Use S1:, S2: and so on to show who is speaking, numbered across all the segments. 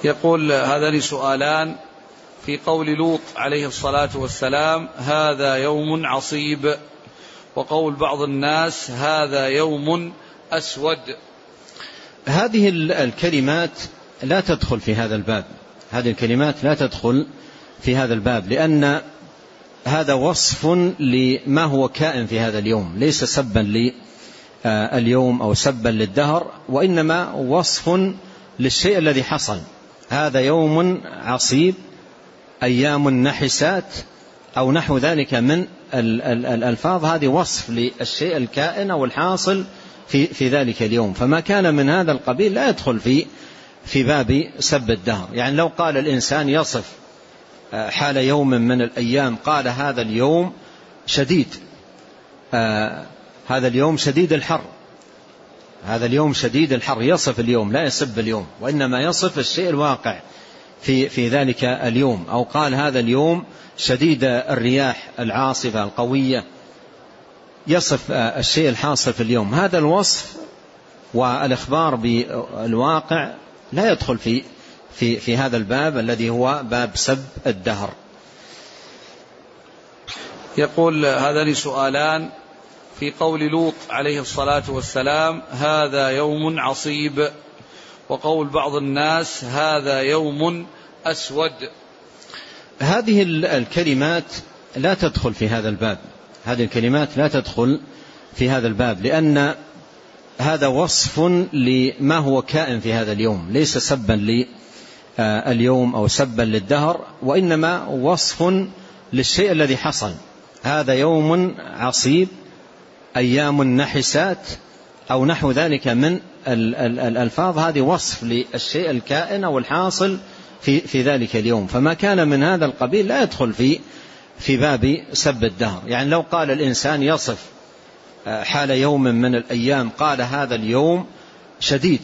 S1: يقول هذان سؤالان في قول لوط عليه الصلاة والسلام هذا يوم عصيب، وقول بعض الناس هذا يوم أسود.
S2: هذه الكلمات لا تدخل في هذا الباب، هذه الكلمات لا تدخل في هذا الباب، لأن هذا وصف لما هو كائن في هذا اليوم، ليس سبا لليوم أو سبا للدهر، وإنما وصف للشيء الذي حصل. هذا يوم عصيب، أيام نحسات، أو نحو ذلك من الألفاظ، هذه وصف للشيء الكائن أو الحاصل في ذلك اليوم، فما كان من هذا القبيل لا يدخل في باب سب الدهر. يعني لو قال الإنسان يصف حال يوم من الأيام، قال هذا اليوم شديد، هذا اليوم شديد الحر، هذا اليوم شديد الحر، يصف اليوم لا يسب اليوم، وإنما يصف الشيء الواقع في ذلك اليوم. أو قال هذا اليوم شديد الرياح العاصفة القوية، يصف الشيء الحاصل في اليوم. هذا الوصف والإخبار بالواقع لا يدخل في هذا الباب الذي هو باب سب الدهر.
S1: يقول هذان سؤالان في قول لوط عليه الصلاة والسلام هذا يوم عصيب، وقول بعض الناس هذا يوم أسود.
S2: هذه الكلمات لا تدخل في هذا الباب، هذه الكلمات لا تدخل في هذا الباب، لأن هذا وصف لما هو كائن في هذا اليوم، ليس سبا لليوم أو سبا للدهر، وإنما وصف للشيء الذي حصل. هذا يوم عصيب، أيام نحسات، أو نحو ذلك من الألفاظ، هذه وصف للشيء الكائن أو الحاصل في ذلك اليوم، فما كان من هذا القبيل لا يدخل في باب سب الدهر. يعني لو قال الإنسان يصف حال يوم من الأيام، قال هذا اليوم شديد،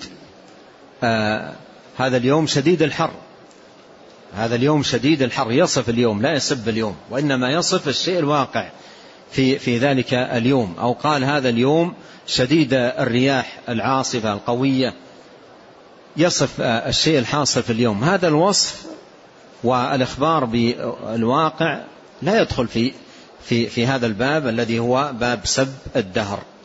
S2: هذا اليوم شديد الحر، هذا اليوم شديد الحر، يصف اليوم لا يسب اليوم، وإنما يصف الشيء الواقع في ذلك اليوم. أو قال هذا اليوم شديد الرياح العاصفة القوية، يصف الشيء الحاصل في اليوم. هذا الوصف والإخبار بالواقع لا يدخل في هذا الباب الذي هو باب سب الدهر.